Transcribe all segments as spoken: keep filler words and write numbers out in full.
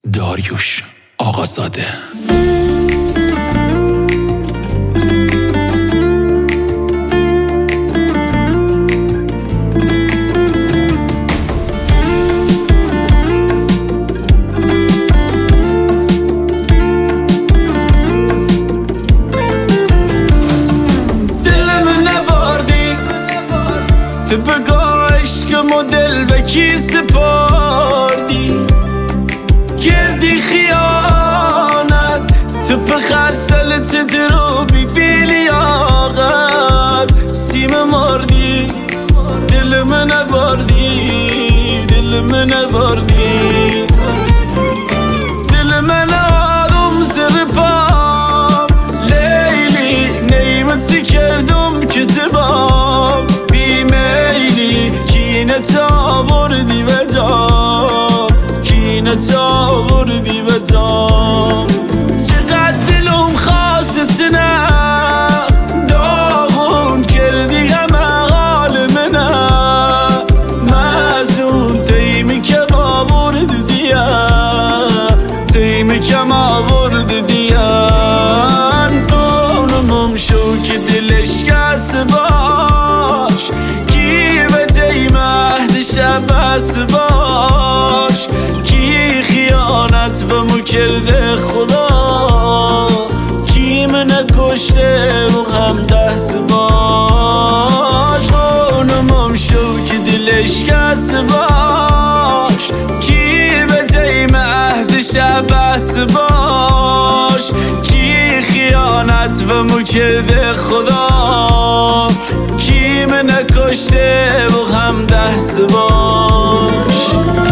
داریوش آقازاده. تو بگاه عشقم و دل به کی سپردی، کردی خیانت تو پخر سلت درو بی بی لیاقت، سیم مردی دل من نبردی، دل من نبردی، دل من آروم زر پام لیلی نیمتی کردم کتبام تا بردی و جام، کینه تا بردی و جام، چقدر دلم خواست نه داغون کردی غم حال منه، مزون تیمی که ما برد دیا، تیمی که ما برد دیان، دونمم شو که دلش کس باش کی به بس باش، کی خیانت به مو کرده خدا، کی من کشته و هم دست باش، خونمم شو که دلش کس باش، کی به تیم عهدش بس باش، کی خیانت به مو کرده خدا، کی من کشته و هم دست باش.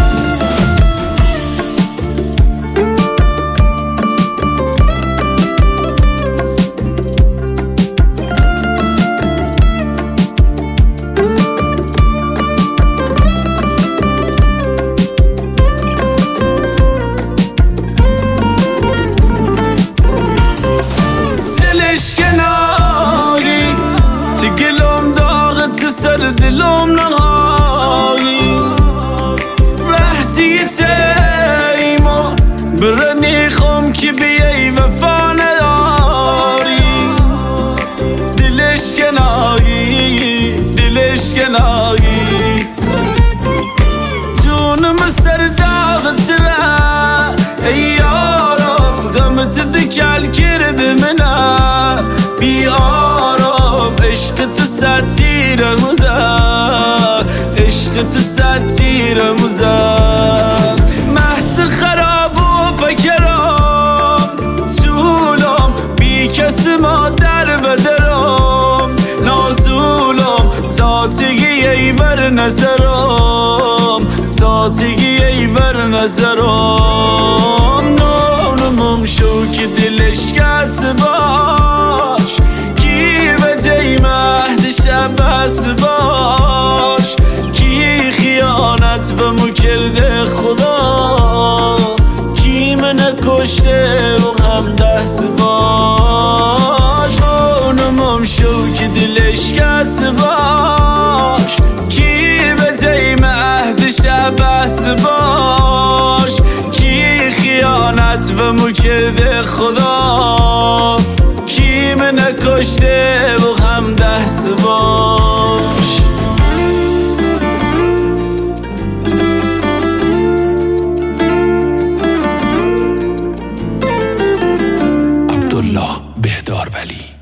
دلش کناری تو گلم داغ تو سر دلم نهایی، رحتی تیما برنی خم که بیایی وفا نداری، دلش کنایی دلش کنایی، جونم سر داغ تره ای یارم، غمت دکل کرده منه بی آرام، عشق تو صد تیر مزد، عشق تو صد تیر مزد، محض خراب و فکرام طولم بی کس مادر بدرم، نازولم تا تیگی ای بر نظرم، تا تیگی ای بر نظرم، نونمم شو که دلش کس باش، کی به تیم عهدش بس باش، کی خیانت به مو کرده خدا، کی من کشته و هم دست باش، خونمم شو که دلش کس باش، کی به تیم عهدش بس باش، کی خیانت به مو کرده خدا، کی من کشته و هم دست باش. عبدالله بهدار ولی.